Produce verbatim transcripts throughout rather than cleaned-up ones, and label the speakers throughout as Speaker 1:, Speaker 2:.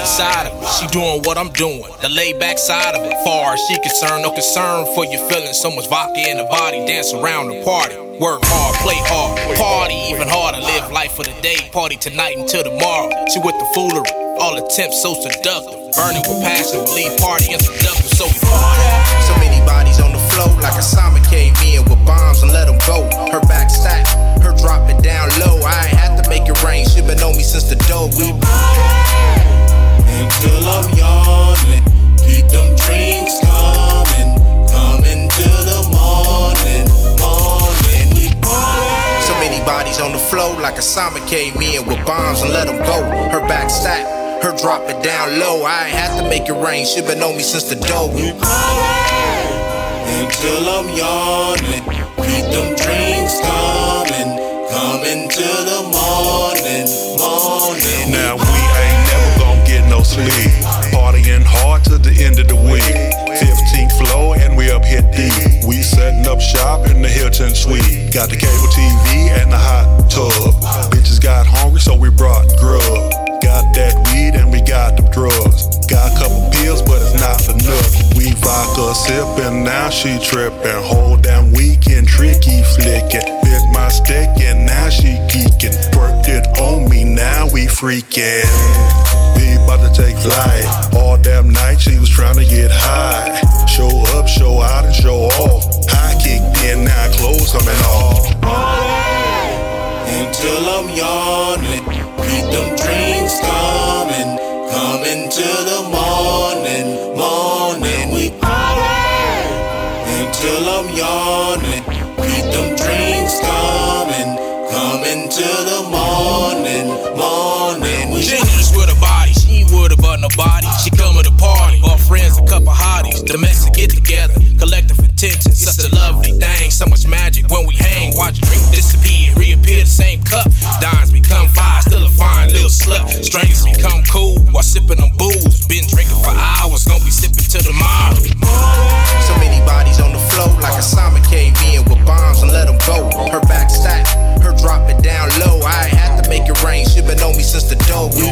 Speaker 1: side of it. She doing what I'm doing, the laid back side of it. Far as she concerned, no concern for your feelings. So much vodka in the body, dance around the party. Work hard, play hard, party even harder. Live life for the day, party tonight until tomorrow. She with the foolery, all attempts so seductive. Burning with passion, leave party unproductive, so we party.
Speaker 2: So many bodies on the floor, like a summer came in with bombs and let them go. Her back stack, her drop it down low. I ain't had to make it rain, she been on me since the door. We
Speaker 3: until I'm yawning, keep them drinks coming, coming till the morning, morning. We
Speaker 2: so many bodies on the floor, like a summer came in with bombs and let them go. Her back stack, her drop it down low. I ain't had to make it rain, she been on me since the door. We
Speaker 3: until I'm yawning, keep them drinks coming, coming till the morning, morning.
Speaker 4: Now we ain't never gonna get no sleep, partying hard to the end of the week. fifteenth floor and we up here deep. We setting up shop in the Hilton Suite. Got the cable T V and the hot tub. Bitches got hungry so we brought grub. Got that weed and we got the drugs. Got a couple pills but it's not enough. We vodka sippin', now she trippin'. Whole damn weekend tricky flickin'. Bit my stick and now she geekin'. Worked it on me, now we freakin'. We bout to take flight. All damn night she was tryna get high. Show up, show out and show off. High kicked in, now clothes coming off.
Speaker 3: Until I'm yawning, keep them drinks coming, coming till the morning, morning. We until I'm yawning, keep them drinks coming, coming till the morning, morning. We
Speaker 1: Jenny's with a body, she ain't worried about nobody. She come to the party, all friends, a couple hotties. Domestic get together, collective attention, such a lovely thing. So much magic when we hang, watch drink disappear, reappear the same cup. Dimes become fire, still a fine little slut. Strangers become cool while sipping on booze. Been drinking for hours, gonna be sipping till tomorrow.
Speaker 2: so many bodies on the floor, like a summer came in with bombs and let them go. Her back stack, her drop it down low. I ain't had to make it rain, she been on me since the door. We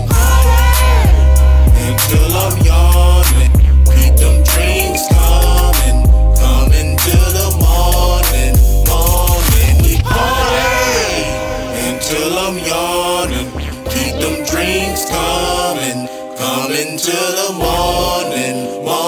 Speaker 3: until I'm yawning, keep them drinks coming, coming till the morning, morning. We party until I'm yawning, keep them drinks coming, coming till the morning, morning.